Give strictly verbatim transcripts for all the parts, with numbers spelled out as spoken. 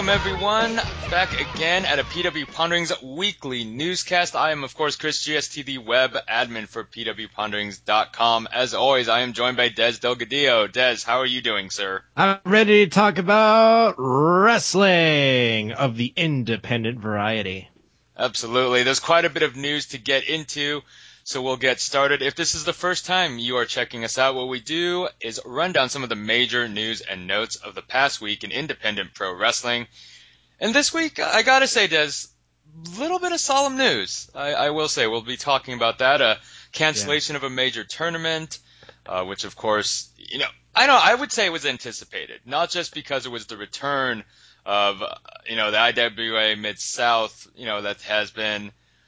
welcome everyone back again at a P W Ponderings weekly newscast. I am, of course, Chris G S T, the web admin for P W Ponderings dot com. As always, I am joined by Des Delgadillo. Des, how are you doing, sir? I'm ready to talk about wrestling of the independent variety. Absolutely. There's quite a bit of news to get into, so we'll get started. If this is the first time you are checking us out, what we do is run down some of the major news and notes of the past week in independent pro wrestling. And this week, I gotta say, Des, a little bit of solemn news. I, I will say, we'll be talking about that. A cancellation yeah. of a major tournament, uh, which of course, you know, I know, I would say it was anticipated. Not just because it was the return of, uh, you know, the I W A Mid-South, you know, that has been,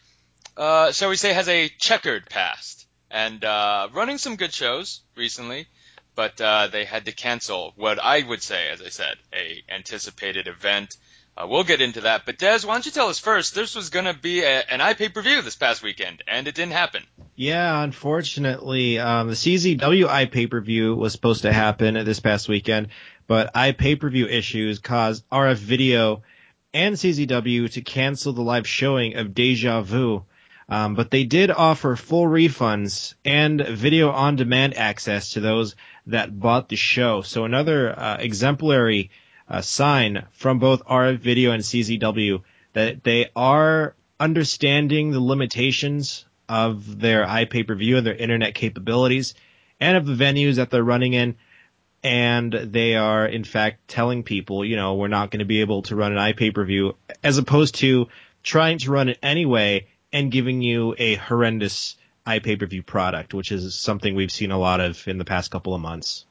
uh, shall we say, has a checkered past. And, uh, running some good shows recently, but, uh, they had to cancel what I would say, as I said, a anticipated event. Uh, we'll get into that. But, Des, why don't you tell us first, this was going to be a, an iPay-per-view this past weekend, and it didn't happen. Yeah, unfortunately, um, the C Z W iPay-per-view was supposed to happen this past weekend, but iPay-per-view issues caused R F Video and C Z W to cancel the live showing of Deja Vu. Um, but they did offer full refunds and video on-demand access to those that bought the show. So another uh, exemplary uh, sign from both R F Video and C Z W that they are understanding the limitations of their iPay-per-view and their internet capabilities and of the venues that they're running in. And they are, in fact, telling people, you know, we're not going to be able to run an iPay-per-view, as opposed to trying to run it anyway and giving you a horrendous iPay-per-view product, which is something we've seen a lot of in the past couple of months.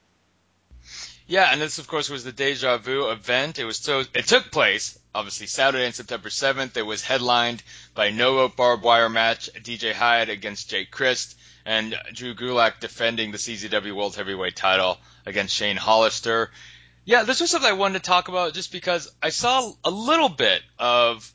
Yeah, and this, of course, was the Deja Vu event. It was so it took place, obviously, Saturday, September seventh. It was headlined by a no-rope barbed wire match, D J Hyde against Jake Crist, and Drew Gulak defending the C Z W World Heavyweight title against Shane Hollister. Yeah, this was something I wanted to talk about just because I saw a little bit of,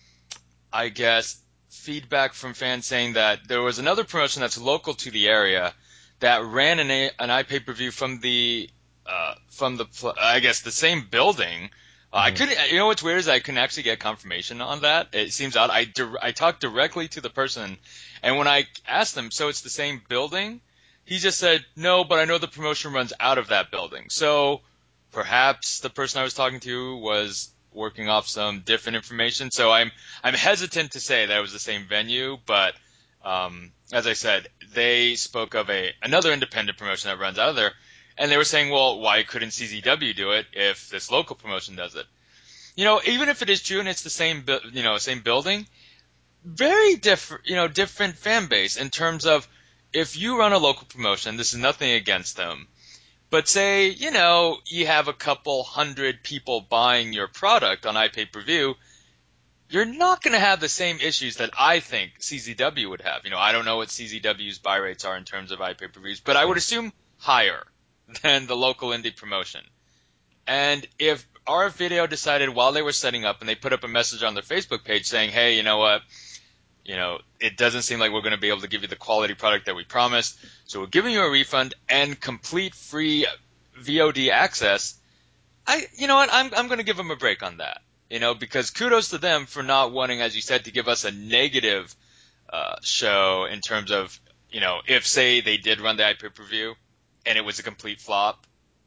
I guess, feedback from fans saying that there was another promotion that's local to the area that ran an, an iPay-per-view from the Uh, from the, I guess, the same building. Uh, mm-hmm. I couldn't, you know what's weird is I couldn't actually get confirmation on that. It seems odd. I, I talked directly to the person, and when I asked them, so it's the same building? He just said, no, but I know the promotion runs out of that building. So perhaps the person I was talking to was working off some different information. So I'm, I'm hesitant to say that it was the same venue, but, um, as I said, they spoke of a, another independent promotion that runs out of there. And they were saying, well, why couldn't C Z W do it if this local promotion does it? You know, even if it is true and it's the same, you know, same building, very different, you know, different fan base in terms of if you run a local promotion, this is nothing against them, but say, you know, you have a couple hundred people buying your product on iPay-per-view, you're not going to have the same issues that I think C Z W would have. You know, I don't know what C Z W's buy rates are in terms of iPay-per-views, but I would assume higher than the local indie promotion. And if R F Video decided while they were setting up and they put up a message on their Facebook page saying, hey, you know what, you know, it doesn't seem like we're going to be able to give you the quality product that we promised, so we're giving you a refund and complete free V O D access, I, you know what, I'm, I'm going to give them a break on that, you know, because kudos to them for not wanting, as you said, to give us a negative uh, show in terms of, you know, if, say, they did run the iPay-per-view, and it was a complete flop,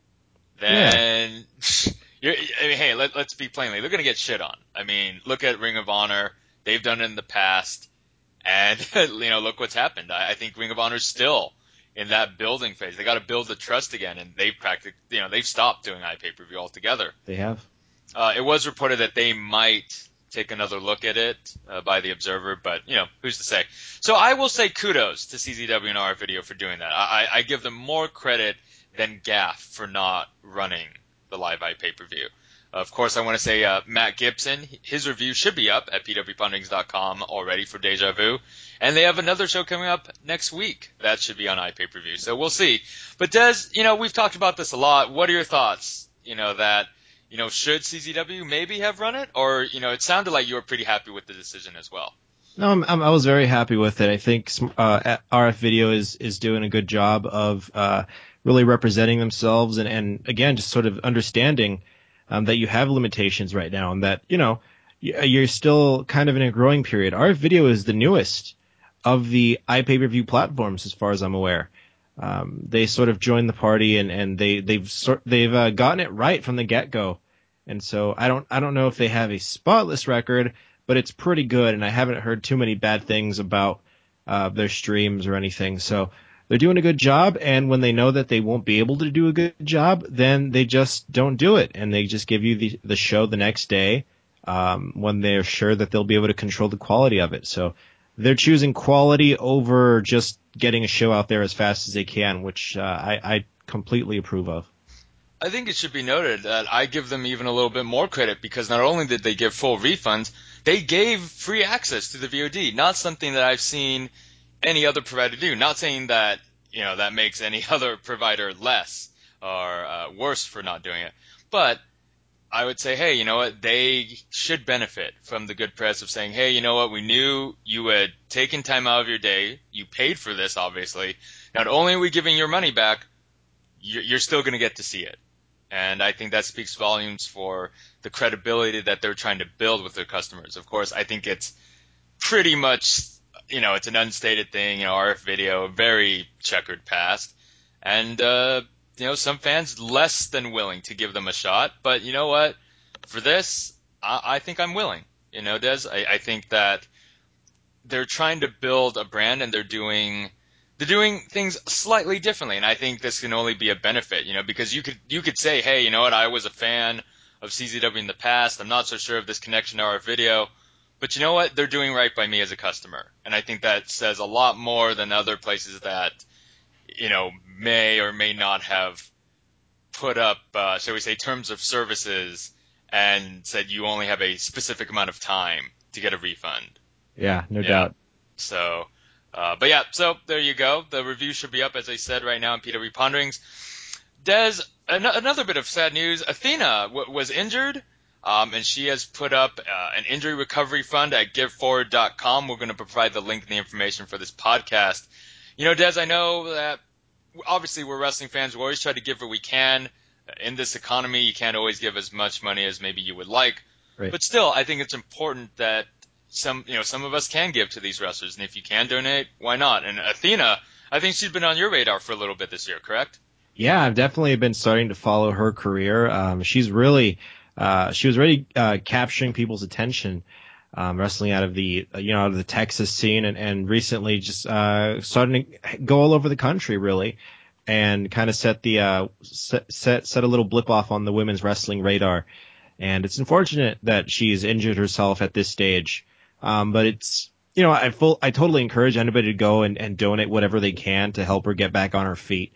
then, yeah. you're, I mean, hey, let, let's be plainly, they're going to get shit on. I mean, look at Ring of Honor. They've done it in the past, and, you know, look what's happened. I, I think Ring of Honor's still in that building phase. They got to build the trust again, and they've practically, you know, they've stopped doing iPay-per-view altogether. They have. Uh, it was reported that they might take another look at it uh, by the Observer, but, you know, who's to say? So I will say kudos to C Z W and R F Video for doing that. I, I give them more credit than G A F for not running the live iPay-per-view. Of course, I want to say uh, Matt Gibson, his review should be up at P W Ponderings dot com already for Deja Vu. And they have another show coming up next week. That should be on iPay-per-view. So we'll see. But Des, you know, we've talked about this a lot. What are your thoughts, you know, that You know, should C Z W maybe have run it? Or, you know, it sounded like you were pretty happy with the decision as well. No, I'm, I'm, I was very happy with it. I think uh, R F Video is, is doing a good job of uh, really representing themselves and, and, again, just sort of understanding um, that you have limitations right now, and that, you know, you're still kind of in a growing period. R F Video is the newest of the iPay-per-view platforms, as far as I'm aware. Um, they sort of joined the party, and, and they they've sort they've uh, gotten it right from the get-go. And so I don't I don't know if they have a spotless record, but it's pretty good, and I haven't heard too many bad things about uh, their streams or anything. So they're doing a good job, and when they know that they won't be able to do a good job, then they just don't do it, and they just give you the the show the next day um, when they're sure that they'll be able to control the quality of it. So they're choosing quality over just getting a show out there as fast as they can, which uh, I, I completely approve of. I think it should be noted that I give them even a little bit more credit, because not only did they give full refunds, they gave free access to the V O D, not something that I've seen any other provider do. Not saying that, you know, that makes any other provider less or uh, worse for not doing it, but I would say, hey, you know what, they should benefit from the good press of saying, hey, you know what, we knew you had taken time out of your day, you paid for this, obviously. Not only are we giving your money back, you're still going to get to see it. And I think that speaks volumes for the credibility that they're trying to build with their customers. Of course, I think it's pretty much, you know, it's an unstated thing, you know, R F Video, very checkered past. And, uh, you know, some fans less than willing to give them a shot. But you know what? For this, I, I think I'm willing. You know, Des, I, I think that they're trying to build a brand, and they're doing they're doing things slightly differently. And I think this can only be a benefit, you know, because you could you could say, hey, you know what? I was a fan of C Z W in the past. I'm not so sure of this connection to R F Video. But you know what? They're doing right by me as a customer. And I think that says a lot more than other places that, you know, may or may not have put up, uh, shall we say, terms of services and said you only have a specific amount of time to get a refund. Yeah, no Yeah. doubt. So, uh, but yeah, so there you go. The review should be up, as I said, right now in P W Ponderings. Des, an- another bit of sad news. Athena w- was injured. Um, and she has put up uh, an injury recovery fund at give forward dot com. We're going to provide the link and the information for this podcast. You know, Des, I know that obviously we're wrestling fans. We always try to give what we can. In this economy, you can't always give as much money as maybe you would like. Right. But still, I think it's important that some, you know, some of us can give to these wrestlers. And if you can donate, why not? And Athena, I think she's been on your radar for a little bit this year, correct? Yeah, I've definitely been starting to follow her career. Um, she's really, uh, she was really uh, capturing people's attention, um, wrestling out of the, you know, out of the Texas scene, and, and recently just uh, starting to go all over the country, really, and kind of set the uh, set, set set a little blip off on the women's wrestling radar. And it's unfortunate that she's injured herself at this stage, um, but it's, you know, I full I totally encourage anybody to go and, and donate whatever they can to help her get back on her feet.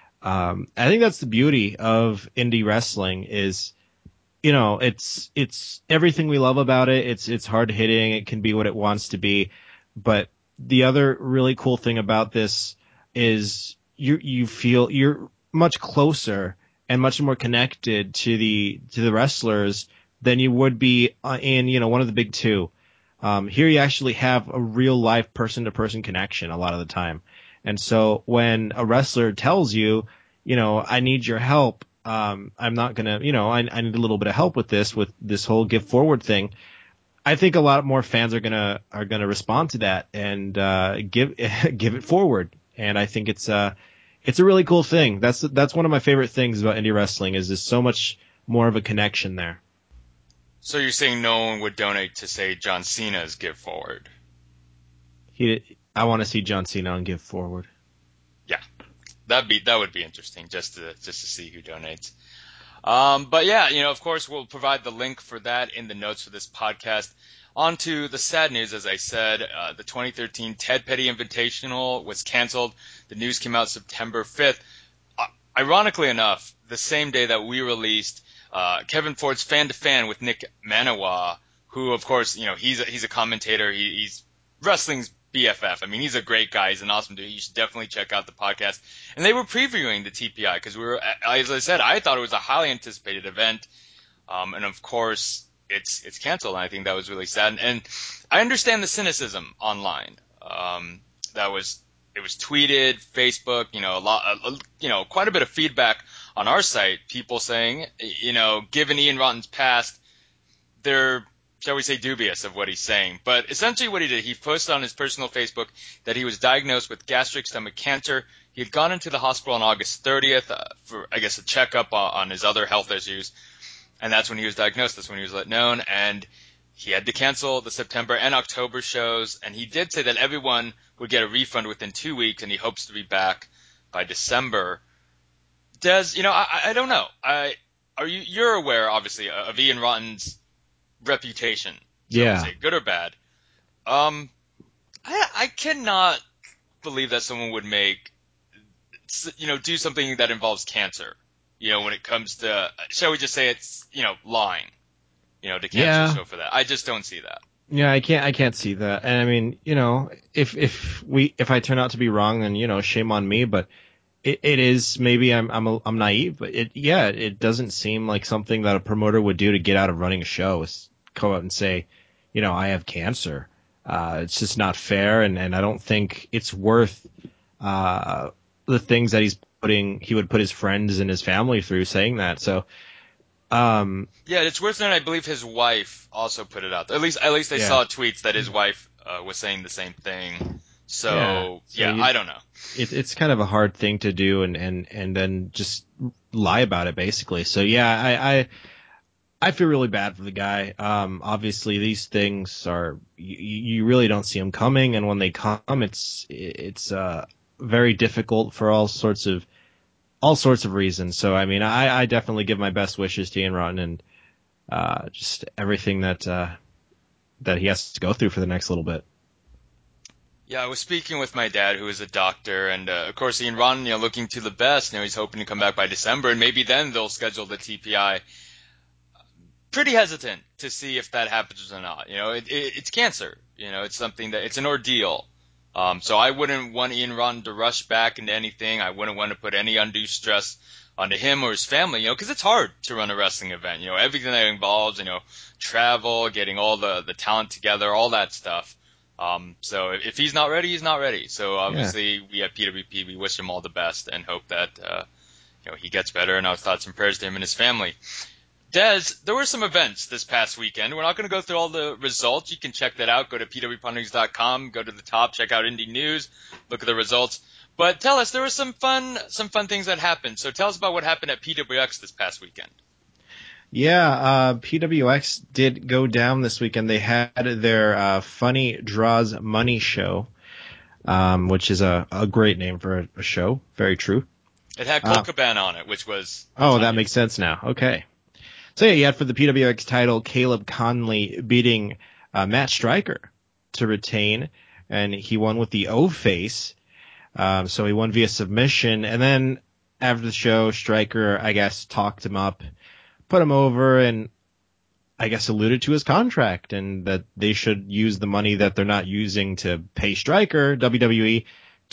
Um, I think that's the beauty of indie wrestling is, you know, it's, it's everything we love about it. It's, it's hard hitting. It can be what it wants to be. But the other really cool thing about this is you, you feel you're much closer and much more connected to the, to the wrestlers than you would be in, you know, one of the big two. Um, here you actually have a real life person to person connection a lot of the time. And so when a wrestler tells you, you know, I need your help, um, I'm not going to, you know, I, I need a little bit of help with this, with this whole give forward thing. I think a lot more fans are going to, are going to respond to that and, uh, give, give it forward. And I think it's, uh, it's a really cool thing. That's, that's one of my favorite things about indie wrestling is there's so much more of a connection there. So you're saying no one would donate to, say, John Cena's give forward? He, I want to see John Cena on give forward. Yeah, that'd be that would be interesting just to just to see who donates. Um, but yeah, you know, of course, we'll provide the link for that in the notes for this podcast. On to the sad news, as I said, uh, the twenty thirteen Ted Petty Invitational was canceled. The news came out September fifth. Uh, ironically enough, the same day that we released uh, Kevin Ford's Fan to Fan with Nick Manawa, who, of course, you know, he's a, he's a commentator. He, he's wrestling's B F F. I mean, he's a great guy. He's an awesome dude. You should definitely check out the podcast. And they were previewing the T P I because we were, as I said, I thought it was a highly anticipated event. Um, and of course, it's it's canceled. And I think that was really sad. And, and I understand the cynicism online. Um, that was it was tweeted, Facebook, you know, a lot, uh, you know, quite a bit of feedback on our site. People saying, you know, given Ian Rotten's past, they're, shall we say, dubious of what he's saying. But essentially what he did, he posted on his personal Facebook that he was diagnosed with gastric stomach cancer. He had gone into the hospital on August thirtieth uh, for, I guess, a checkup on, on his other health issues. And that's when he was diagnosed. That's when he was let known. And he had to cancel the September and October shows. And he did say that everyone would get a refund within two weeks, and he hopes to be back by December. Des, you know, I, I don't know. I, are you, you're aware, obviously, of Ian Rotten's reputation, shall Yeah. we say, good or bad. Um, I, I cannot believe that someone would make, you know, do something that involves cancer. You know, when it comes to, shall we just say it's, you know, lying, you know, to cancel Yeah. a show for that. I just don't see that. Yeah, I can't I can't see that. And I mean, you know, if if we if I turn out to be wrong, then you know, shame on me. But it, it is maybe I'm I'm a, I'm naive, but it yeah, it doesn't seem like something that a promoter would do to get out of running a show. Is go out and say, you know, I have cancer. Uh, it's just not fair, and, and I don't think it's worth uh, the things that he's putting. He would put his friends and his family through saying that. So. Um, Yeah, it's worse than I believe his wife also put it out there. At least, at least I Yeah. saw tweets that his wife uh, was saying the same thing. So, Yeah, so yeah, you- I don't know. it, it's kind of a hard thing to do and, and, and then just lie about it basically. So yeah, I, I, I feel really bad for the guy. Um, obviously these things are, you, you really don't see them coming. And when they come, it's, it's, uh, very difficult for all sorts of, all sorts of reasons. So, I mean, I, I definitely give my best wishes to Ian Rotten and, uh, just everything that, uh, that he has to go through for the next little bit. Yeah, I was speaking with my dad, who is a doctor, and uh, of course, Ian Rotten, you know, looking to the best. You know, he's hoping to come back by December, and maybe then they'll schedule the T P I. Pretty hesitant to see if that happens or not. You know, it, it, it's cancer. You know, it's something that it's an ordeal. Um, so I wouldn't want Ian Rotten to rush back into anything. I wouldn't want to put any undue stress onto him or his family. You know, because it's hard to run a wrestling event. You know, everything that involves, you know, travel, getting all the the talent together, all that stuff. Um, so if, if he's not ready, he's not ready. So obviously, we at P W P, we wish him all the best and hope that uh, you know he gets better. And our thoughts and prayers to him and his family. Des, there were some events this past weekend. We're not going to go through all the results. You can check that out. Go to P W P news dot com, go to the top, check out Indie News, look at the results. But tell us, there were some fun, some fun things that happened. So tell us about what happened at P W X this past weekend. Yeah, uh, P W X did go down this weekend. They had their uh, Funny Draws Money show, um, which is a, a great name for a, a show. Very true. It had Colt Uh, Cabana on it, which was Oh, that exciting. makes sense now. Okay. So yeah, you had for the P W X title, Caleb Conley beating uh, Matt Stryker to retain, and he won with the O-face. Um, so he won via submission, and then after the show, Stryker, I guess, talked him up, put him over, and I guess alluded to his contract and that they should use the money that they're not using to pay Stryker, W W E,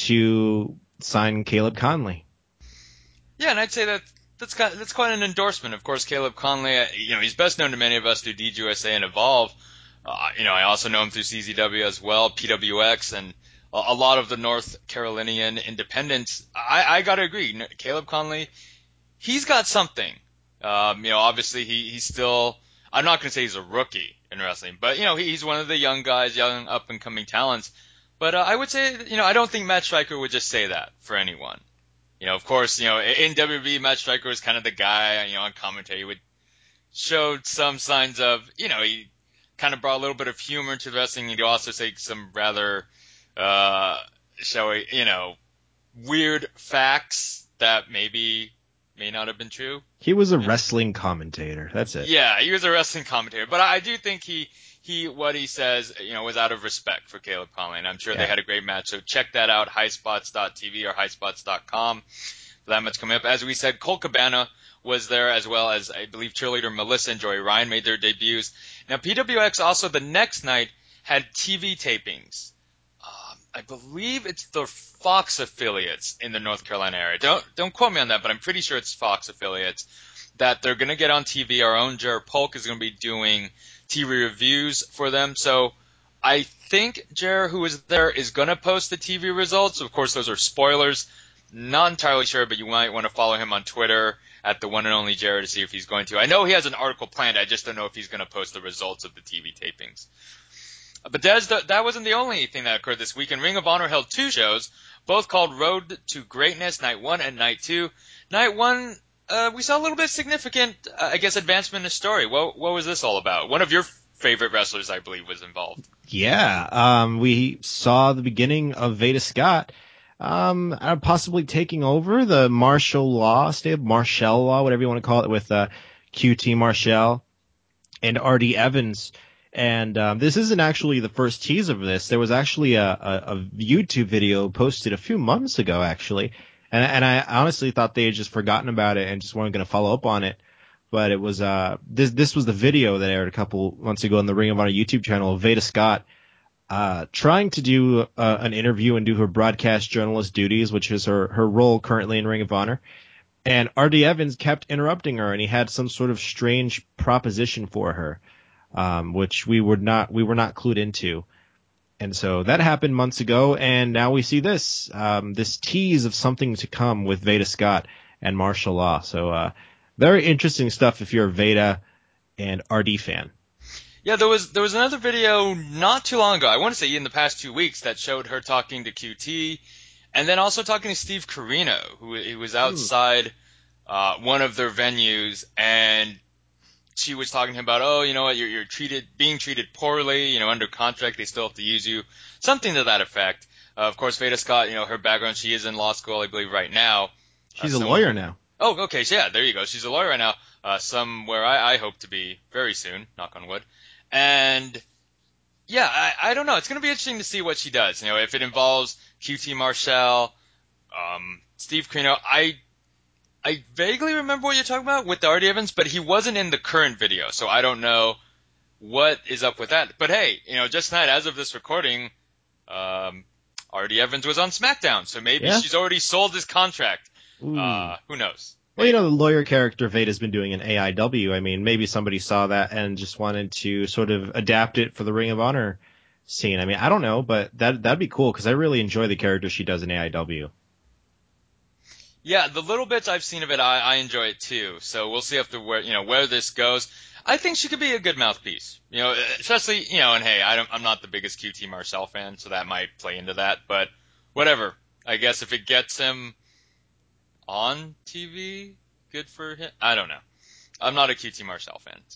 to sign Caleb Conley. Yeah, and I'd say that that's kind that's quite an endorsement. Of course, Caleb Conley, uh, you know, he's best known to many of us through D G U S A and Evolve. Uh, you know, I also know him through C Z W as well, P W X, and a, a lot of the North Carolinian independents. I, I got to agree, Caleb Conley, he's got something. Um, you know, obviously he, he's still, I'm not going to say he's a rookie in wrestling, but, you know, he, he's one of the young guys, young up and coming talents. But uh, I would say, you know, I don't think Matt Stryker would just say that for anyone. You know, of course, you know, in W W E, Matt Stryker was kind of the guy, you know, on commentary. He would show some signs of, you know, he kind of brought a little bit of humor to the wrestling. He'd also say some rather, uh, shall we, you know, weird facts that maybe may not have been true. He was a wrestling commentator. That's it. Yeah, he was a wrestling commentator, but I do think he, he, what he says, you know, was out of respect for Caleb Conley, and I'm sure Yeah. they had a great match. So check that out, highspots dot T V or highspots dot com. That much coming up. As we said, Colt Cabana was there, as well as, I believe, cheerleader Melissa and Joey Ryan made their debuts. Now, P W X also the next night had T V tapings. Um, I believe it's the Fox affiliates in the North Carolina area. Don't don't quote me on that, but I'm pretty sure it's Fox affiliates that they're going to get on T V. Our own Jared Polk is going to be doing T V reviews for them. So I think Jer, who was there, is going to post the T V results. Of course, those are spoilers. Not entirely sure, but you might want to follow him on Twitter at the one and only Jared to see if he's going to. I know he has an article planned. I just don't know if he's going to post the results of the T V tapings. But Des, that wasn't the only thing that occurred this weekend. Ring of Honor held two shows, both called Road to Greatness, Night one and Night two. Night one, uh, we saw a little bit significant, uh, I guess, advancement in the story. What, what was this all about? One of your favorite wrestlers, I believe, was involved. Yeah, um, we saw the beginning of Veda Scott um, uh, possibly taking over the martial law, state of martial law, whatever you want to call it, with uh, Q T Marshall and R D Evans. And um, this isn't actually the first teaser of this. There was actually a, a, a YouTube video posted a few months ago, actually. And, and I honestly thought they had just forgotten about it and just weren't going to follow up on it. But it was uh this this was the video that aired a couple months ago on the Ring of Honor YouTube channel of Veda Scott uh trying to do uh, an interview and do her broadcast journalist duties, which is her, her role currently in Ring of Honor. And R D Evans kept interrupting her, and he had some sort of strange proposition for her, um, which we were not we were not clued into. And so that happened months ago, and now we see this um, this tease of something to come with Veda Scott and martial law. So uh, very interesting stuff if you're a Veda and R D fan. Yeah, there was there was another video not too long ago, I want to say in the past two weeks, that showed her talking to Q T, and then also talking to Steve Corino, who, who was outside uh, one of their venues, and she was talking to him about, oh, you know what, you're, you're treated, being treated poorly, you know, under contract, they still have to use you, something to that effect. Uh, of course, Veda Scott, you know, her background, she is in law school, I believe, right now. She's uh, a lawyer now. Oh, okay, so yeah, there you go. She's a lawyer right now, uh, somewhere I, I hope to be very soon, knock on wood. And yeah, I, I don't know. It's going to be interesting to see what she does. You know, if it involves Q T Marshall, um, Steve Corino. I I vaguely remember what you're talking about with the R D Evans, but he wasn't in the current video, so I don't know what is up with that. But hey, you know, just tonight, as of this recording, um, R D Evans was on SmackDown, so maybe yeah. she's already sold his contract. Uh, who knows? Well, you know, the lawyer character Veda's been doing in A I W. I mean, maybe somebody saw that and just wanted to sort of adapt it for the Ring of Honor scene. I mean, I don't know, but that that'd be cool because I really enjoy the character she does in A I W. Yeah, the little bits I've seen of it, I, I enjoy it too. So we'll see after where you know where this goes. I think she could be a good mouthpiece. You know, especially you know, and hey, I don't, I'm not the biggest Q T Marshall fan, so that might play into that. But whatever. I guess if it gets him on T V, good for him. I don't know. I'm not a Q T Marshall fan, so.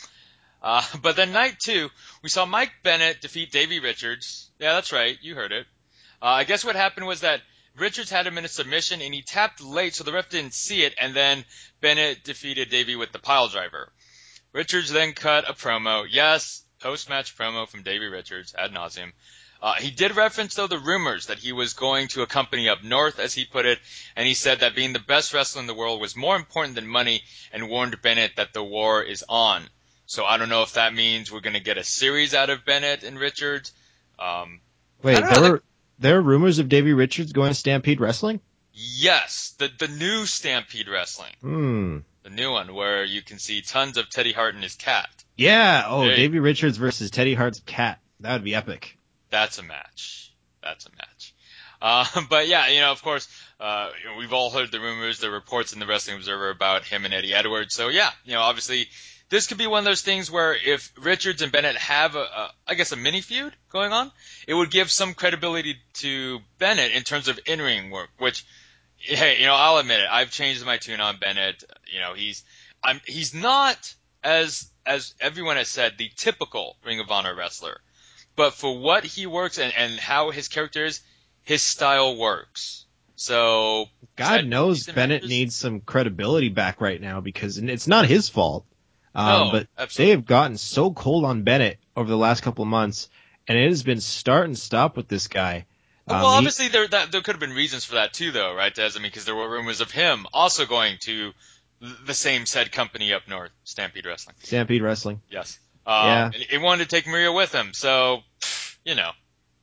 Uh, but then night two, we saw Mike Bennett defeat Davey Richards. Yeah, that's right. You heard it. Uh, I guess what happened was that Richards had him in a submission, and he tapped late, so the ref didn't see it, and then Bennett defeated Davey with the pile driver. Richards then cut a promo. Yes, post-match promo from Davey Richards, ad nauseum. Uh, he did reference, though, the rumors that he was going to a company up north, as he put it, and he said that being the best wrestler in the world was more important than money and warned Bennett that the war is on. So I don't know if that means we're going to get a series out of Bennett and Richards. Um, Wait, there know, were there are rumors of Davey Richards going to Stampede Wrestling? Yes, the the new Stampede Wrestling. Hmm. The new one where you can see tons of Teddy Hart and his cat. Yeah, oh, there Davey Richards versus Teddy Hart's cat. That would be epic. That's a match. That's a match. Uh, but yeah, you know, of course, uh, you know, we've all heard the rumors, the reports in the Wrestling Observer about him and Eddie Edwards. So yeah, you know, obviously this could be one of those things where if Richards and Bennett have a, a I guess a mini feud going on, it would give some credibility to Bennett in terms of in-ring work, which, hey, you know, I'll admit it. I've changed my tune on Bennett. You know, he's, I'm, he's not, as, as everyone has said, the typical Ring of Honor wrestler. But for what he works and, and how his character is, his style works. So God knows Bennett matches? needs some credibility back right now because it's not his fault. Um, no, but absolutely. They have gotten so cold on Bennett over the last couple of months, and it has been start and stop with this guy. Um, well, obviously he, there that, there could have been reasons for that too, though, right, Des? I mean, because there were rumors of him also going to the same said company up north, Stampede Wrestling. Stampede Wrestling. Yes. Um, yeah. And he wanted to take Maria with him, so, you know.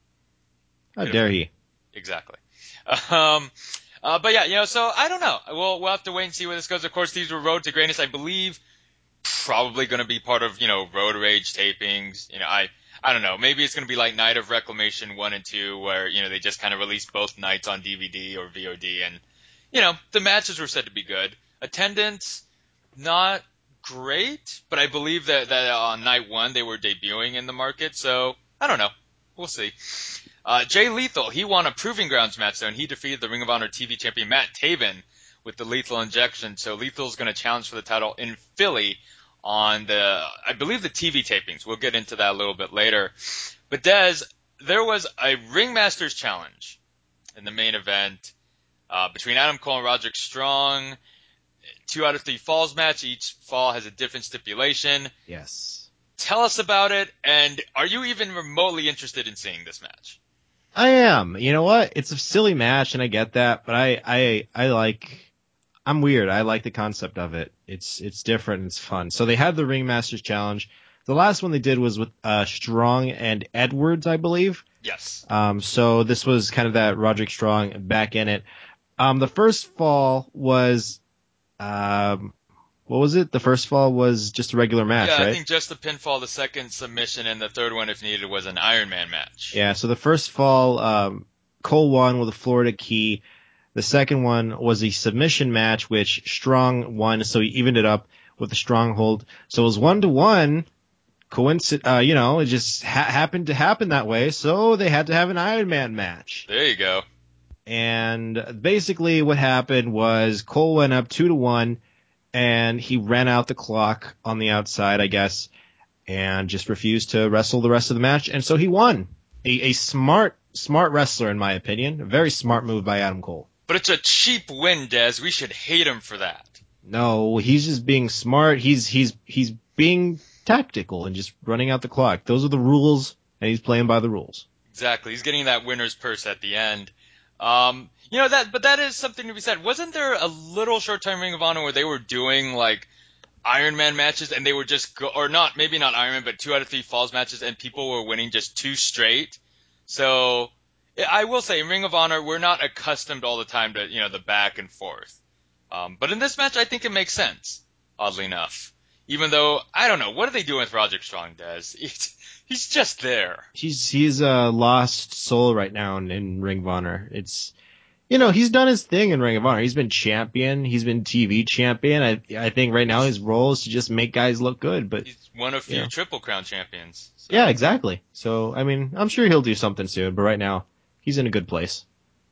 How dare he? Exactly. Um, uh, but yeah, you know, so I don't know. We'll, we'll have to wait and see where this goes. Of course, these were Road to Greatness, I believe, probably going to be part of, you know, Road Rage tapings. You know, I, I don't know, maybe it's going to be like Night of Reclamation one and two, where, you know, they just kind of released both nights on D V D or V O D, and, you know, the matches were said to be good. Attendance, not great, but I believe that, that on night one they were debuting in the market, so I don't know. We'll see. Uh, Jay Lethal, he won a Proving Grounds match, though, and he defeated the Ring of Honor T V champion Matt Taven with the Lethal Injection, so Lethal's going to challenge for the title in Philly on the, I believe, the T V tapings. We'll get into that a little bit later. But Dez, there was a Ringmasters challenge in the main event uh, between Adam Cole and Roderick Strong. Two out of three falls match. Each fall has a different stipulation. Yes. Tell us about it, and are you even remotely interested in seeing this match? I am. You know what? It's a silly match, and I get that, but I, I, I like. I'm weird. I like the concept of it. It's it's different and it's fun. So they had the Ringmasters Challenge. The last one they did was with uh, Strong and Edwards, I believe. Yes. Um. So this was kind of that Roderick Strong back in it. Um. The first fall was, um, what was it? The first fall was just a regular match, yeah, right? I think just the pinfall, the second submission, and the third one, if needed, was an Iron Man match. Yeah. So the first fall, um, Cole won with a Florida Key. The second one was a submission match, which Strong won, so he evened it up with a stronghold. So it was one to one. Coincidence, uh, you know, it just ha- happened to happen that way. So they had to have an Iron Man match. There you go. And basically, what happened was Cole went up two to one, and he ran out the clock on the outside, I guess, and just refused to wrestle the rest of the match, and so he won. A, a smart, smart wrestler, in my opinion. A very smart move by Adam Cole. But it's a cheap win, Dez. We should hate him for that. No, he's just being smart. He's he's he's being tactical and just running out the clock. Those are the rules, and he's playing by the rules. Exactly. He's getting that winner's purse at the end. Um, you know that, but that is something to be said. Wasn't there a little short-time Ring of Honor where they were doing like Iron Man matches and they were just go, or not, maybe not Iron Man, but two out of three falls matches, and people were winning just two straight? So I will say, in Ring of Honor, we're not accustomed all the time to, you know, the back and forth. Um, but in this match, I think it makes sense, oddly enough. Even though, I don't know, what are they doing with Roderick Strong, Des? He's, he's just there. He's he's a lost soul right now in, in Ring of Honor. It's, you know, he's done his thing in Ring of Honor. He's been champion. He's been T V champion. I I think right now his role is to just make guys look good. But he's one of few you know. Triple Crown champions. So. Yeah, exactly. So, I mean, I'm sure he'll do something soon. But right now, he's in a good place.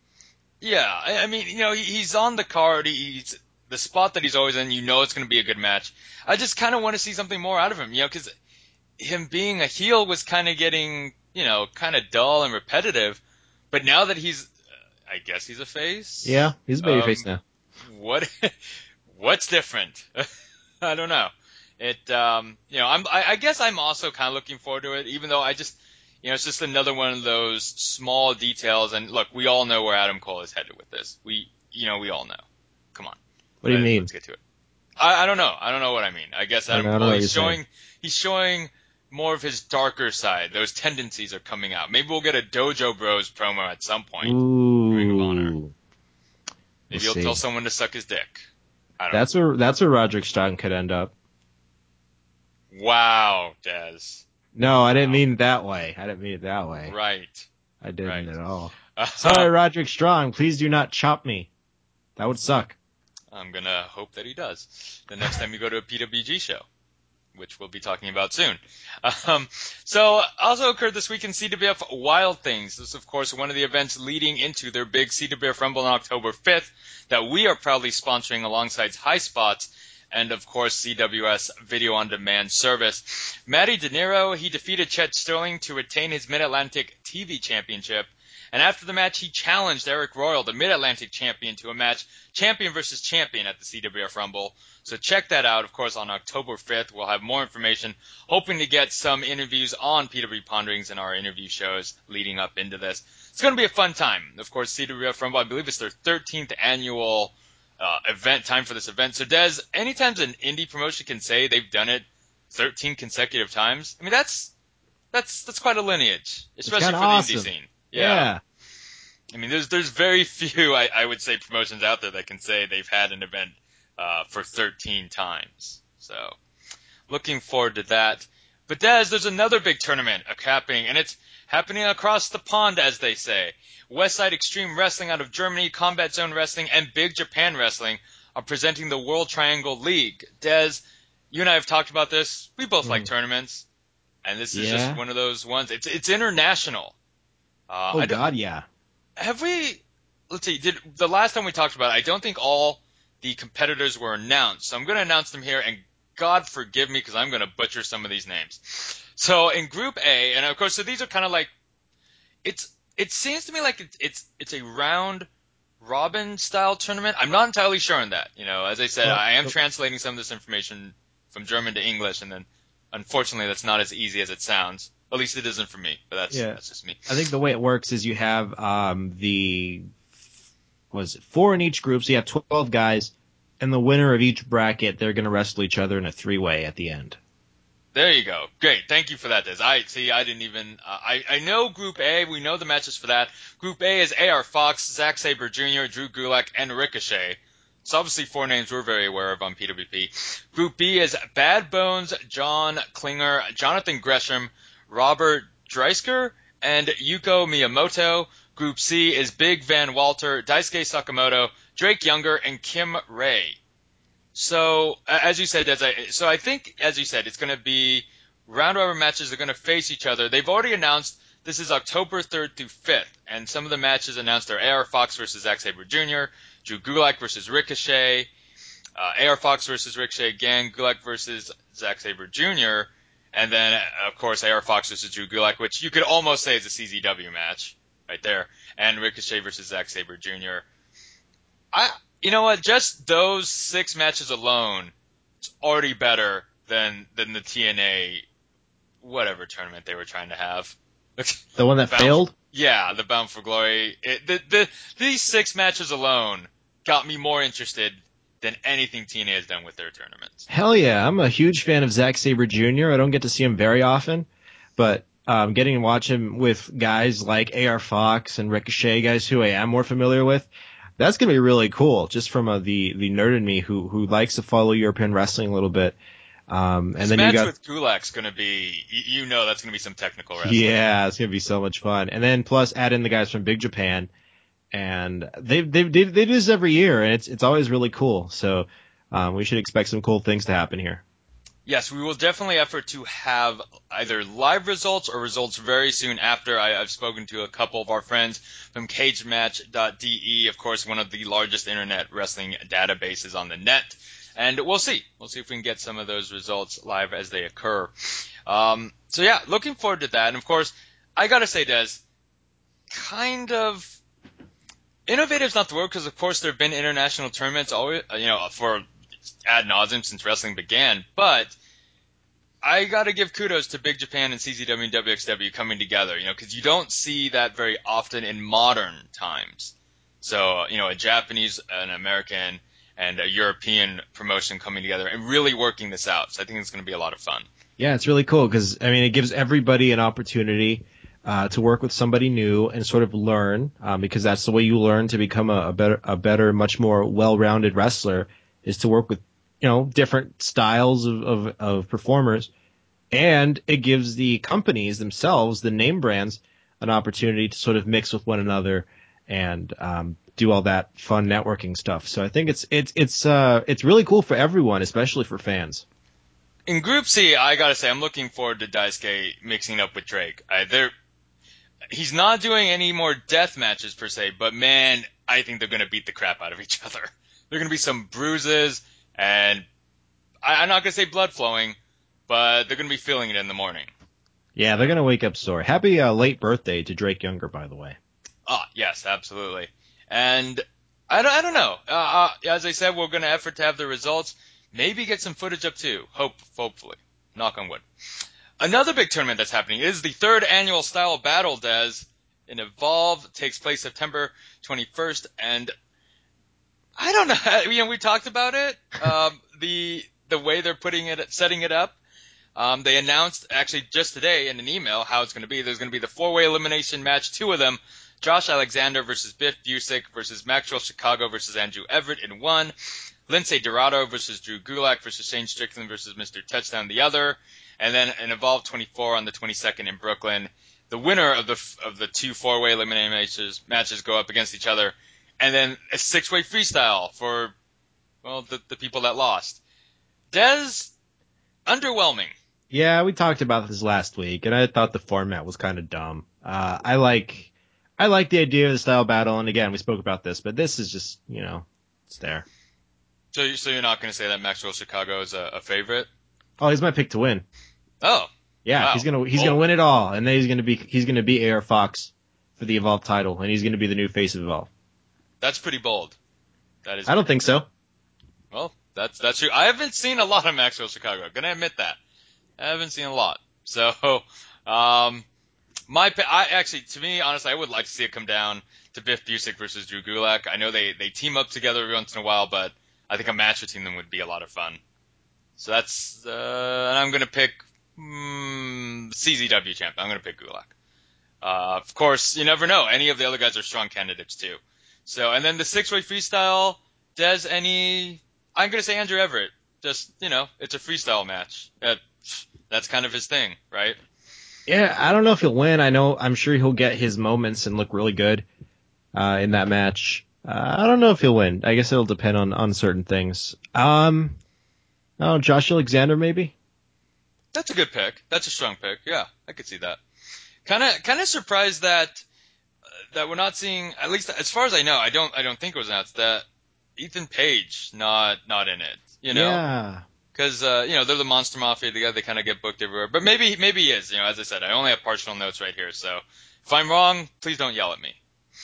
Yeah, I, I mean, you know, he, he's on the card. He's the spot that he's always in. You know, it's going to be a good match. I just kind of want to see something more out of him, you know, because him being a heel was kind of getting, you know, kind of dull and repetitive. But now that he's, uh, I guess he's a face. Yeah, he's a baby um, face now. What, what's different? I don't know. It, um, you know, I'm, I, I guess I'm also kind of looking forward to it, even though I just, you know, it's just another one of those small details. And look, we all know where Adam Cole is headed with this. We, you know, we all know. Come on. What do you Let, mean? Let's get to it. I, I don't know. I don't know what I mean. I guess Adam I don't know, I don't Cole, know what he's you're showing, saying. he's showing more of his darker side. Those tendencies are coming out. Maybe we'll get a Dojo Bros promo at some point. Ooh. Ring of Honor. Maybe We'll he'll see. tell someone to suck his dick. I don't That's where that's where Roderick Strong could end up. know. Wow, Dez. No, I didn't Wow. mean it that way. I didn't mean it that way. Right. I didn't Right. at all. Uh, Sorry, Roderick Strong. Please do not chop me. That would suck. I'm going to hope that he does the next time you go to a P W G show, which we'll be talking about soon. Um, so also occurred this week in C W F Wild Things. This is, of course, one of the events leading into their big C W F Rumble on October fifth that we are proudly sponsoring alongside High Spots and, of course, C W S Video On Demand service. Matty De Niro, he defeated Chet Sterling to retain his Mid-Atlantic T V Championship. And after the match, he challenged Eric Royal, the Mid-Atlantic Champion, to a match champion versus champion at the C W F Rumble. So check that out, of course, on October fifth. We'll have more information, hoping to get some interviews on P W Ponderings and our interview shows leading up into this. It's going to be a fun time. Of course, C W F Rumble, I believe it's their thirteenth annual uh, event, time for this event. So, Des, anytime an indie promotion can say they've done it thirteen consecutive times, I mean, that's that's that's quite a lineage, especially for awesome. the indie scene. Yeah. yeah. I mean, there's there's very few, I, I would say, promotions out there that can say they've had an event uh, for thirteen times. So, looking forward to that. But Des, there's another big tournament happening, and it's happening across the pond, as they say. Westside Extreme Wrestling out of Germany, Combat Zone Wrestling, and Big Japan Wrestling are presenting the World Triangle League. Des, you and I have talked about this. We both mm. like tournaments, and this is yeah. just one of those ones. It's it's international. Uh, oh God, yeah. Have we? Let's see. Did the last time we talked about it? I don't think all the competitors were announced. So I'm going to announce them here, and God forgive me because I'm going to butcher some of these names. So in Group A, and of course, so these are kind of like it's. It seems to me like it's it's, it's a round robin style tournament. I'm not entirely sure on that. You know, as I said, well, I am well, translating some of this information from German to English, and then unfortunately, that's not as easy as it sounds. At least it isn't for me. But that's yeah. that's just me. I think the way it works is you have um, the was it four in each group, so you have twelve guys, and the winner of each bracket, they're going to wrestle each other in a three-way at the end. There you go. Great. Thank you for that, Des. I see. I didn't even. Uh, I I know Group A. We know the matches for that. Group A is A R Fox, Zack Sabre Junior, Drew Gulak, and Ricochet. So obviously four names we're very aware of on P W P. Group B is Bad Bones, John Klinger, Jonathan Gresham, Robert Dreisker, and Yuko Miyamoto. Group C is Big Van Walter, Daisuke Sakamoto, Drake Younger, and Kim Ray. So, as you said, as I, so I think, as you said, it's going to be round-robin matches. They're going to face each other. They've already announced this is October third through fifth, and some of the matches announced are A R Fox versus Zack Sabre Junior, Drew Gulak versus Ricochet, uh, A R Fox versus Ricochet again, Gulak versus Zack Sabre Junior, and then, of course, A R Fox versus Drew Gulak, which you could almost say is a C Z W match right there, and Ricochet versus Zack Sabre Junior I... You know what? Just those six matches alone, it's already better than than the T N A whatever tournament they were trying to have. The one that Bound, failed? Yeah, the Bound for Glory. It, the, the, these six matches alone got me more interested than anything T N A has done with their tournaments. Hell yeah. I'm a huge fan of Zack Sabre Junior I don't get to see him very often, but um, getting to watch him with guys like A R Fox and Ricochet, guys who I am more familiar with, that's going to be really cool, just from a, the, the nerd in me who, who likes to follow European wrestling a little bit. Um, and this then match you got, with Gulak's going to be, you know that's going to be some technical wrestling. Yeah, it's going to be so much fun. And then plus add in the guys from Big Japan. And they they they they do this every year, and it's it's always really cool. So um, we should expect some cool things to happen here. Yes, we will definitely effort to have either live results or results very soon after. I, I've spoken to a couple of our friends from cage match dot d e, of course, one of the largest internet wrestling databases on the net. And we'll see. We'll see if we can get some of those results live as they occur. Um, so, yeah, looking forward to that. And, of course, I got to say, Des, kind of innovative is not the word because, of course, there have been international tournaments always, you know, for ad nauseum since wrestling began, but I got to give kudos to Big Japan and C Z W and W X W coming together, you know, because you don't see that very often in modern times. So, you know, a Japanese, an American, and a European promotion coming together and really working this out. So I think it's going to be a lot of fun. Yeah, it's really cool because, I mean, it gives everybody an opportunity uh, to work with somebody new and sort of learn, um, because that's the way you learn to become a, a better, a better, much more well-rounded wrestler, is to work with, you know, different styles of, of, of performers. And it gives the companies themselves, the name brands, an opportunity to sort of mix with one another and um, do all that fun networking stuff. So I think it's it's it's uh it's really cool for everyone, especially for fans. In Group C, I gotta say, I'm looking forward to Daisuke mixing up with Drake. I, they're, he's not doing any more death matches per se, but man, I think they're gonna beat the crap out of each other. There are gonna be some bruises, and I, I'm not gonna say blood flowing, but they're gonna be feeling it in the morning. Yeah, they're gonna wake up sore. Happy uh, late birthday to Drake Younger, by the way. Ah, yes, absolutely. And I don't, I don't know. Uh, uh, as I said, we're going to effort to have the results. Maybe get some footage up too. Hope, hopefully. Knock on wood. Another big tournament that's happening is the third annual Style Battle, Des. In Evolve takes place September twenty-first. And I don't know. You know, we talked about it. Um, the the way they're putting it, setting it up. Um, they announced actually just today in an email how it's going to be. There's going to be the four-way elimination match, two of them. Josh Alexander versus Biff Busick versus Maxwell Chicago versus Andrew Everett in one. Lindsay Dorado versus Drew Gulak versus Shane Strickland versus Mister Touchdown the other. and then an Evolve twenty-four on the twenty-second in Brooklyn. The winner of the of the two four-way eliminating matches matches go up against each other, and then a six-way freestyle for well the the people that lost. Dez, underwhelming. Yeah, we talked about this last week, and I thought the format was kind of dumb. Uh, I like I like the idea of the style battle, and again, we spoke about this, but this is just, you know, it's there. So, you, so you're not going to say that Maxwell Chicago is a, a favorite? Oh, he's my pick to win. Oh, yeah, wow. he's gonna he's oh. gonna win it all, and then he's gonna be he's gonna beat A R Fox for the Evolve title, and he's gonna be the new face of Evolve. That's pretty bold. That is. I don't think so. Well, that's that's true. I haven't seen a lot of Maxwell Chicago. I'm gonna admit that. I haven't seen a lot. So, um, my I actually, to me, honestly, I would like to see it come down to Biff Busick versus Drew Gulak. I know they they team up together every once in a while, but I think a match between them would be a lot of fun. So that's, uh, and I'm going to pick mm, C Z W champ. I'm going to pick Gulak. Uh, of course, you never know. Any of the other guys are strong candidates too. So, and then the six-way freestyle, Des, any, I'm going to say Andrew Everett. Just, you know, it's a freestyle match. Uh, that's kind of his thing, right? Yeah, I don't know if he'll win. I know, I'm sure he'll get his moments and look really good, uh, in that match. Uh, I don't know if he'll win. I guess it'll depend on, on certain things. Um, Oh, Josh Alexander, maybe? That's a good pick. That's a strong pick. Yeah, I could see that. Kind of, kind of surprised that uh, that we're not seeing. At least as far as I know, I don't, I don't think it was announced that Ethan Page not, not in it. You know, yeah, because uh, you know they're the Monster Mafia together. They kind of get booked everywhere. But maybe, maybe he is. You know, as I said, I only have partial notes right here. So if I'm wrong, please don't yell at me.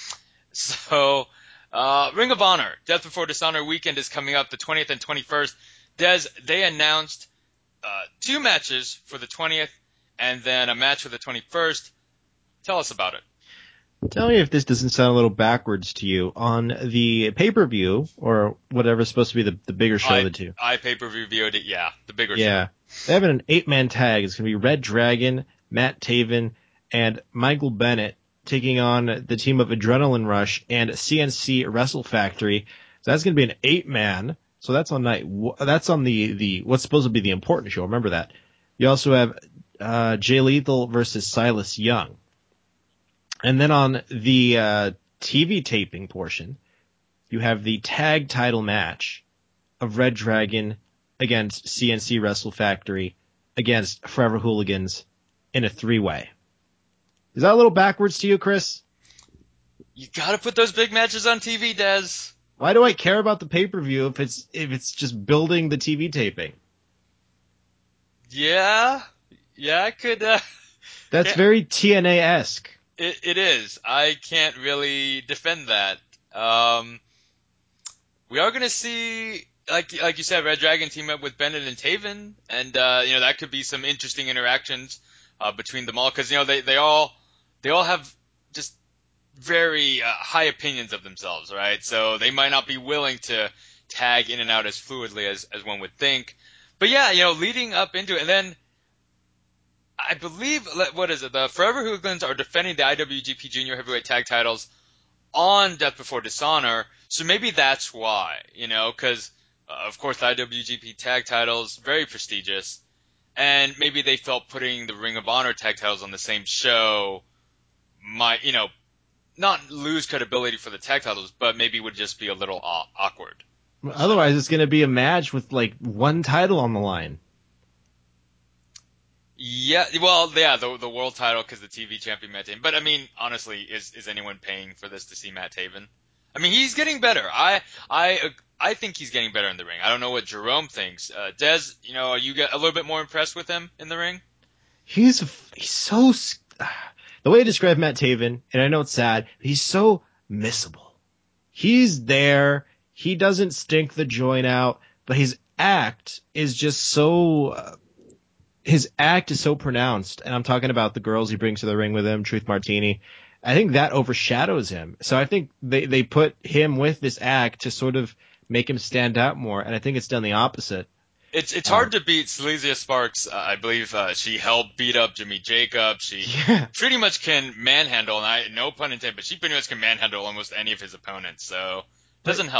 So, uh, Ring of Honor, Death Before Dishonor weekend is coming up, the twentieth and twenty-first. Des, they announced uh, two matches for the twentieth and then a match for the twenty-first. Tell us about it. Tell me if this doesn't sound a little backwards to you. On the pay-per-view, or whatever's supposed to be the, the bigger show I, of the two. I pay-per-view V O D, yeah, the bigger yeah. show. They have an eight-man tag. It's going to be Red Dragon, Matt Taven, and Michael Bennett taking on the team of Adrenaline Rush and C N C Wrestle Factory. So that's going to be an eight-man. So that's on night. That's on the, the what's supposed to be the important show. Remember that. You also have uh, Jay Lethal versus Silas Young, and then on the uh, T V taping portion, you have the tag title match of Red Dragon against C N C Wrestle Factory against Forever Hooligans in a three-way. Is that a little backwards to you, Chris? You gotta put those big matches on T V, Des. Why do I care about the pay-per-view if it's if it's just building the T V taping? Yeah, yeah, I could. Uh, That's yeah. very T N A-esque. It, it is. I can't really defend that. Um, we are gonna see, like like you said, Red Dragon team up with Bennett and Taven, and uh, you know that could be some interesting interactions uh, between them all, because you know they, they all they all have just very uh, high opinions of themselves, right? So they might not be willing to tag in and out as fluidly as, as one would think. But yeah, you know, leading up into it, and then I believe, what is it, the Forever Hooligans are defending the I W G P Junior Heavyweight Tag titles on Death Before Dishonor, so maybe that's why, you know, because, uh, of course, the I W G P Tag titles, very prestigious, and maybe they felt putting the Ring of Honor Tag titles on the same show might, you know, not lose credibility for the tag titles, but maybe would just be a little aw- awkward. Otherwise, it's going to be a match with, like, one title on the line. Yeah, well, yeah, the the world title because the T V champion Matt Taven. But I mean, honestly, is is anyone paying for this to see Matt Taven? I mean, he's getting better. I I I think he's getting better in the ring. I don't know what Jerome thinks. Uh, Des, you know, are you get a little bit more impressed with him in the ring? He's he's so the way I describe Matt Taven, and I know it's sad, but he's so missable. He's there. He doesn't stink the joint out, but his act is just so. Uh, his act is so pronounced, and I'm talking about the girls he brings to the ring with him, Truth Martini. I think that overshadows him. So I think they, they put him with this act to sort of make him stand out more, and I think it's done the opposite. It's it's hard um, to beat Silesia Sparks. Uh, I believe uh, she helped beat up Jimmy Jacobs. She yeah. pretty much can manhandle, and I no pun intended, but she pretty much can manhandle almost any of his opponents. So doesn't but, help.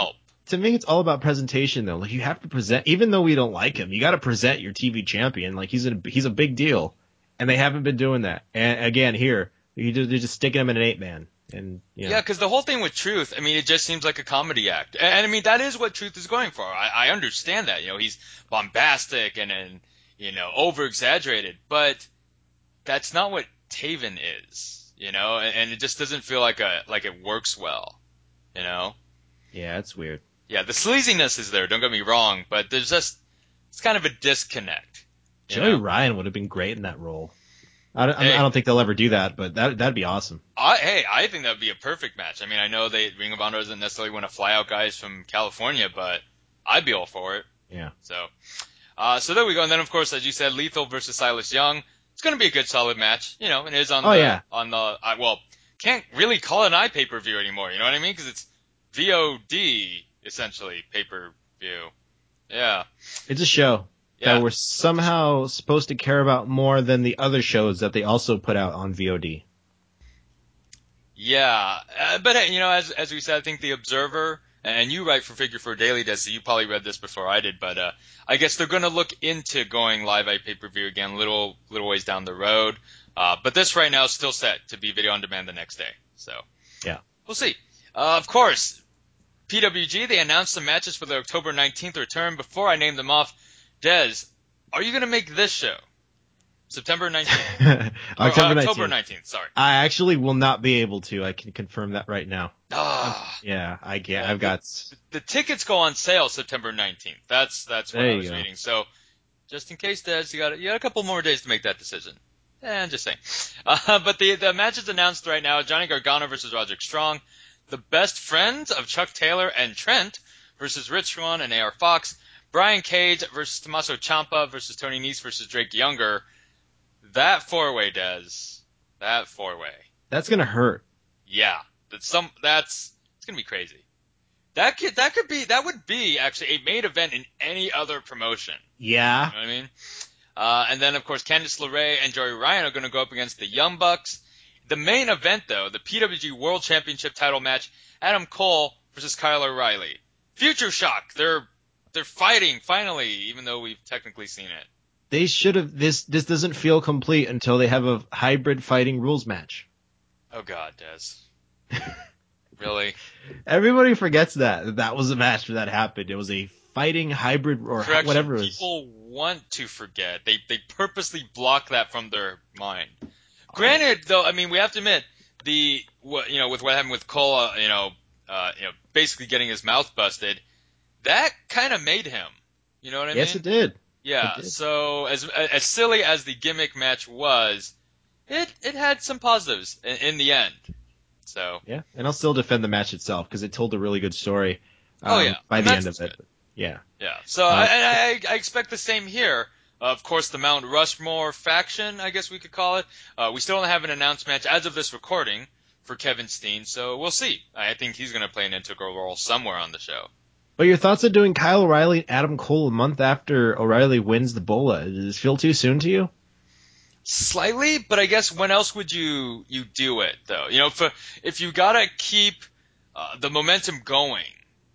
to me, it's all about presentation, though. Like, you have to present, even though we don't like him, you got to present your T V champion. Like, he's a he's a big deal, and they haven't been doing that. And again, here you just, they're just sticking him in an eight man. And you know. Yeah, because the whole thing with Truth, I mean, it just seems like a comedy act, and, and I mean that is what Truth is going for. I, I understand that, you know, he's bombastic and and you know over exaggerated, but that's not what Taven is, you know, and, and it just doesn't feel like a like it works well, you know. Yeah, it's weird. Yeah, the sleaziness is there. Don't get me wrong, but there's just it's kind of a disconnect. Joey know? Ryan would have been great in that role. I don't, Hey. I don't think they'll ever do that, but that that'd be awesome. I, hey, I think that would be a perfect match. I mean, I know they Ring of Honor doesn't necessarily want to fly out guys from California, but I'd be all for it. Yeah. So, uh, so there we go. And then, of course, as you said, Lethal versus Silas Young. It's going to be a good, solid match. You know, it is on oh, the yeah. on the uh, well, can't really call it an iPay per view anymore. You know what I mean? Because it's V O D essentially pay per view. Yeah. It's a show. Yeah. That we're somehow supposed to care about more than the other shows that they also put out on V O D. Yeah, uh, but hey, you know, as as we said, I think the Observer, and you write for Figure Four Daily, Des, so you probably read this before I did, but uh, I guess they're going to look into going live at pay-per-view again, little little ways down the road. Uh, but this right now is still set to be video on demand the next day. So yeah, we'll see. Uh, of course, P W G, they announced some matches for the October nineteenth return. Before I name them off, Des, are you going to make this show? September nineteenth. October, uh, October nineteenth, sorry. I actually will not be able to. I can confirm that right now. Ah. Yeah, I can't. Well, I've got. The, the tickets go on sale September nineteenth. That's that's what There I you was go. reading. So just in case, Des, you got you got a couple more days to make that decision. Eh, I'm just saying. Uh, but the the match is announced right now: Johnny Gargano versus Roderick Strong, the best friends of Chuck Taylor and Trent versus Rich Swann and A R Fox, Brian Cage versus Tommaso Ciampa versus Tony Nese versus Drake Younger. That four-way, Des. That four-way. That's gonna hurt. Yeah, that's some. That's it's gonna be crazy. That could that could be that would be actually a main event in any other promotion. Yeah. You know what I mean? Uh, and then of course Candice LeRae and Joey Ryan are going to go up against the Young Bucks. The main event though, the P W G World Championship title match: Adam Cole versus Kyle O'Reilly. Future Shock. They're they're fighting finally, even though we've technically seen it. They should have. This this doesn't feel complete until they have a hybrid fighting rules match. Oh God, Des. Really? Everybody forgets that that was a match that happened. It was a fighting hybrid or Correction, whatever it was. People want to forget. They they purposely block that from their mind. Granted, though, I mean, we have to admit the what you know with what happened with Cole, uh, you know, uh, you know, basically getting his mouth busted. That kind of made him. You know what I yes, mean? it did. Yeah. It did. So as as silly as the gimmick match was, it it had some positives in, in the end. So Yeah, and I'll still defend the match itself because it told a really good story. Um, Oh, yeah. By And the that's end of it. good. Yeah. yeah. So Uh, I, I I expect the same here. Uh, of course, the Mount Rushmore faction, I guess we could call it. Uh, we still don't have an announced match as of this recording for Kevin Steen, so we'll see. I think he's going to play an integral role somewhere on the show. But your thoughts on doing Kyle O'Reilly and Adam Cole a month after O'Reilly wins the Bola? Does this feel too soon to you? Slightly, but I guess when else would you you do it though? You know, if if you gotta keep uh, the momentum going,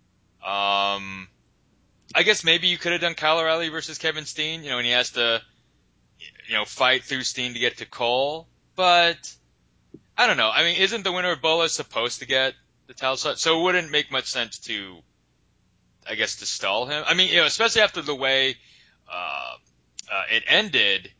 um, I guess maybe you could have done Kyle O'Reilly versus Kevin Steen. You know, and he has to, you know, fight through Steen to get to Cole. But I don't know. I mean, isn't the winner of Bola supposed to get the title shot? So it wouldn't make much sense to, I guess, to stall him. I mean, you know, especially after the way uh, uh, it ended.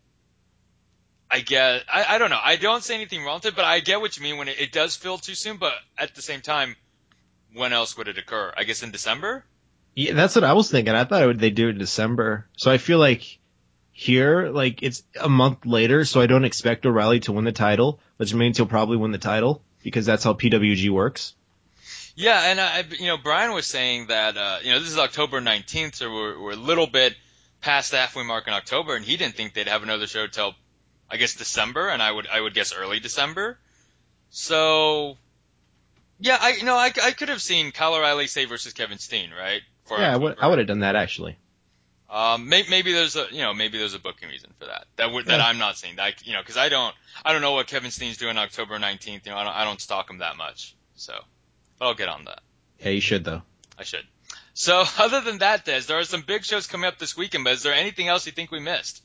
I get, I, I don't know. I don't say anything wrong with it, but I get what you mean when it, it does feel too soon. But at the same time, when else would it occur? I guess in December? Yeah, that's what I was thinking. I thought it would, they'd do it in December. So I feel like here, like it's a month later, so I don't expect O'Reilly to win the title, which means he'll probably win the title because that's how P W G works. Yeah, and I, you know, Brian was saying that, uh, you know, this is October nineteenth, so we're, we're a little bit past the halfway mark in October, and he didn't think they'd have another show till, I guess, December, and I would I would guess early December. So, yeah, I you know I, I could have seen Kyle O'Reilly say versus Kevin Steen, right? For Yeah, I would, October. I would have done that actually. Um, maybe, maybe there's a you know maybe there's a booking reason for that that would, that Yeah. I'm not seeing. That you know because I don't I don't know what Kevin Steen's doing October nineteenth. You know I don't I don't stalk him that much, so but I'll get on that. Yeah, you should though. I should. So other than that, Des, there are some big shows coming up this weekend, but is there anything else you think we missed?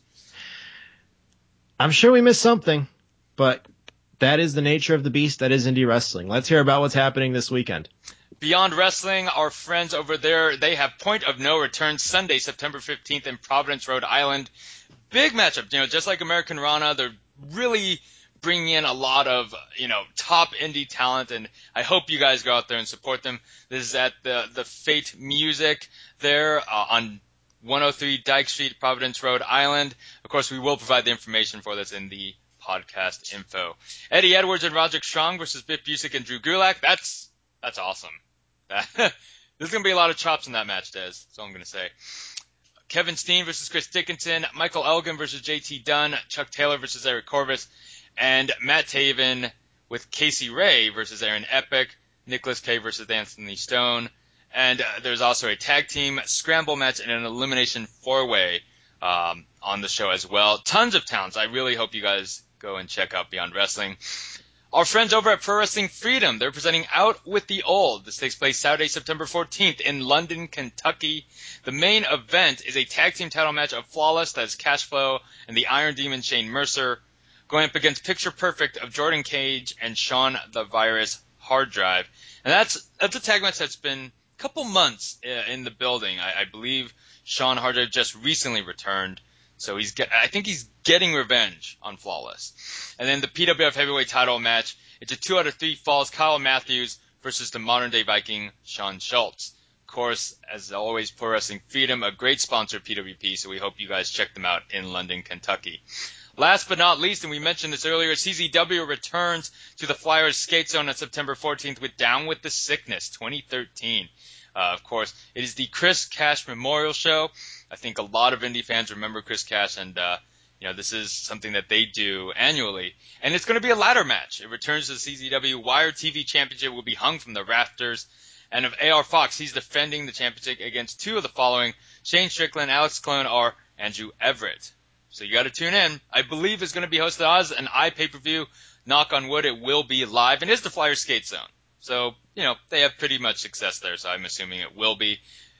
I'm sure we missed something, but that is the nature of the beast that is indie wrestling. Let's hear about what's happening this weekend. Beyond Wrestling, our friends over there, they have Point of No Return Sunday, September fifteenth in Providence, Rhode Island. Big matchup, you know, just like American Rana, they're really bringing in a lot of, you know, top indie talent, and I hope you guys go out there and support them. This is at the, the Fate Music there uh, on one oh three Dyke Street, Providence, Rhode Island. Of course, we will provide the information for this in the podcast info. Eddie Edwards and Roderick Strong versus Biff Busick and Drew Gulak. That's that's awesome. There's going to be a lot of chops in that match, Des. That's all I'm going to say. Kevin Steen versus Chris Dickinson, Michael Elgin versus J T Dunn, Chuck Taylor versus Eric Corvus, and Matt Taven with Casey Ray versus Aaron Epic, Nicholas K versus Anthony Stone, and uh, there's also a tag team scramble match and an elimination four-way um, on the show as well. Tons of talents. I really hope you guys go and check out Beyond Wrestling. Our friends over at Pro Wrestling Freedom, they're presenting Out with the Old. This takes place Saturday, September fourteenth in London, Kentucky. The main event is a tag team title match of Flawless, that's Cash Flow, and the Iron Demon Shane Mercer, going up against Picture Perfect of Jordan Cage and Sean the Virus Hard Drive. And that's that's a tag match that's been a couple months in the building. I, I believe Sean Hard Drive just recently returned. So he's get, I think he's getting revenge on Flawless. And then the P W F Heavyweight title match, it's a two out of three falls, Kyle Matthews versus the modern day Viking, Sean Schultz. Of course, as always, Pro Wrestling Freedom, a great sponsor of P W P, so we hope you guys check them out in London, Kentucky. Last but not least, and we mentioned this earlier, C Z W returns to the Flyers Skate Zone on September fourteenth with Down with the Sickness twenty thirteen. Uh, of course, it is the Chris Cash Memorial Show. I think a lot of indie fans remember Chris Cash, and uh, you know, this is something that they do annually. And it's going to be a ladder match. It returns to the C Z W Wire T V Championship, will be hung from the rafters. And of A R Fox, he's defending the championship against two of the following: Shane Strickland, Alex Clone, or Andrew Everett. So you got to tune in. I believe it's going to be hosted as an iPay-per-view. Knock on wood, it will be live, and it's the Flyers Skate Zone. So, you know, they have pretty much success there, so I'm assuming it will be.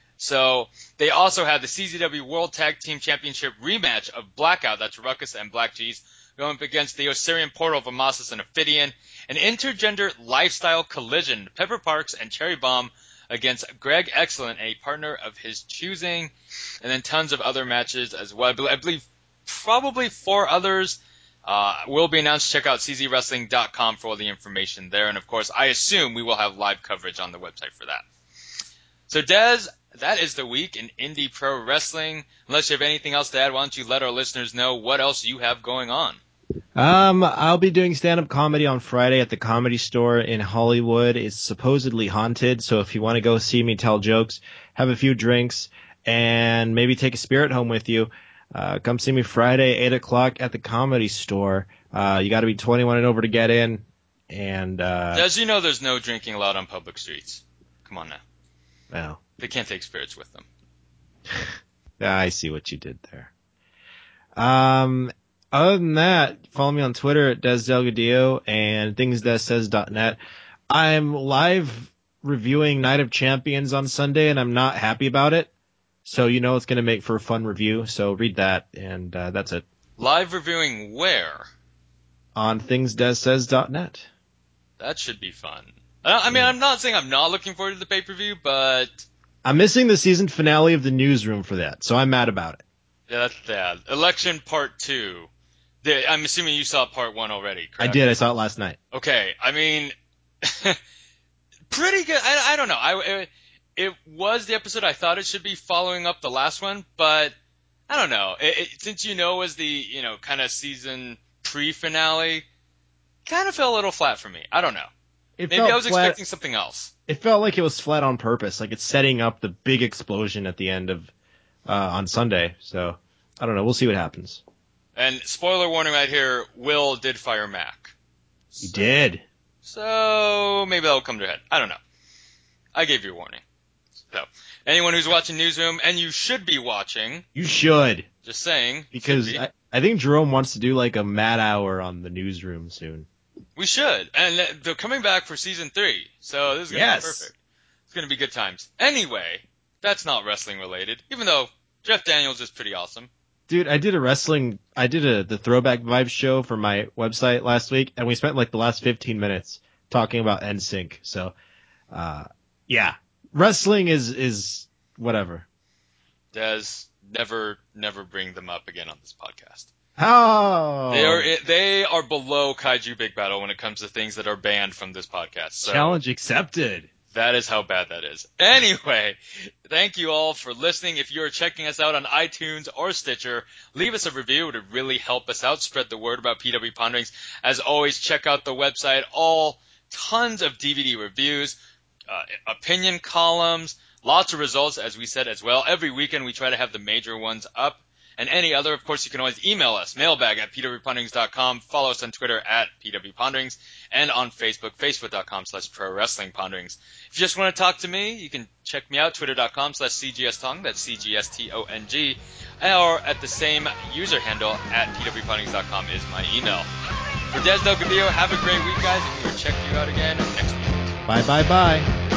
So they also have the C Z W World Tag Team Championship rematch of Blackout, that's Ruckus and Black Cheese, going up against the Osirian Portal of Amasis and Ophidian. An intergender lifestyle collision, Pepper Parks and Cherry Bomb against Greg Excellent, a partner of his choosing, and then tons of other matches as well. I believe probably four others uh, will be announced. Check out c z wrestling dot com for all the information there. And, of course, I assume we will have live coverage on the website for that. So, Des, that is the week in Indie Pro Wrestling. Unless you have anything else to add, why don't you let our listeners know what else you have going on? Um, I'll be doing stand-up comedy on Friday at the Comedy Store in Hollywood. It's supposedly haunted, so if you want to go see me tell jokes, have a few drinks, and maybe take a spirit home with you, uh, come see me Friday, eight o'clock at the Comedy Store. Uh, you got to be twenty-one and over to get in. And uh, As you know, there's no drinking allowed on public streets. Come on now. Well, they can't take spirits with them. I see what you did there. Um, other than that, follow me on Twitter at Des Delgadillo and things des says dot net. I'm live reviewing Night of Champions on Sunday, and I'm not happy about it. So you know it's going to make for a fun review. So read that, and uh, that's it. Live reviewing where? On things des says dot net. That should be fun. I mean, I'm not saying I'm not looking forward to the pay-per-view, but I'm missing the season finale of the Newsroom for that, so I'm mad about it. Yeah, that's bad. Election Part Two. I'm assuming you saw Part One already, correct? I did. I saw it last night. Okay. I mean, pretty good. I, I don't know. I it, it was the episode I thought it should be following up the last one, but I don't know. It, it, since you know it was the you know kind of season pre-finale, kind of fell a little flat for me. I don't know. It Maybe I was flat, expecting something else. It felt like it was flat on purpose, like it's setting up the big explosion at the end of uh, on Sunday. So I don't know. We'll see what happens. And spoiler warning right here: Will did fire Mac. He so, did. So maybe that'll come to a head. I don't know. I gave you a warning. So anyone who's watching Newsroom, and you should be watching. You should. Just saying. Because be. I, I think Jerome wants to do like a mad hour on the Newsroom soon. We should. And they're coming back for season three. So this is going to yes. be perfect. It's going to be good times. Anyway, That's not wrestling related, even though Jeff Daniels is pretty awesome. Dude, I did a wrestling, I did a the Throwback Vibes show for my website last week, and we spent like the last fifteen minutes talking about N Sync. So, uh, yeah, wrestling is is whatever. Des, never, never bring them up again on this podcast. Oh, They are they are below Kaiju Big Battle when it comes to things that are banned from this podcast. So challenge accepted. That is how bad that is. Anyway, thank you all for listening. If you're checking us out on iTunes or Stitcher, leave us a review. It would really help us out. Spread the word about P W Ponderings. As always, check out the website. All tons of D V D reviews, uh, opinion columns, lots of results, as we said as well. Every weekend we try to have the major ones up. And any other, of course, you can always email us, mailbag at p w ponderings dot com. Follow us on Twitter at p w ponderings and on Facebook, facebook.com slash pro wrestling ponderings. If you just want to talk to me, you can check me out, twitter.com slash cgstong, that's C G S T O N G, or at the same user handle at p w ponderings dot com is my email. For Des Del Godillo, have a great week, guys, and we will check you out again next week. Bye, bye, bye.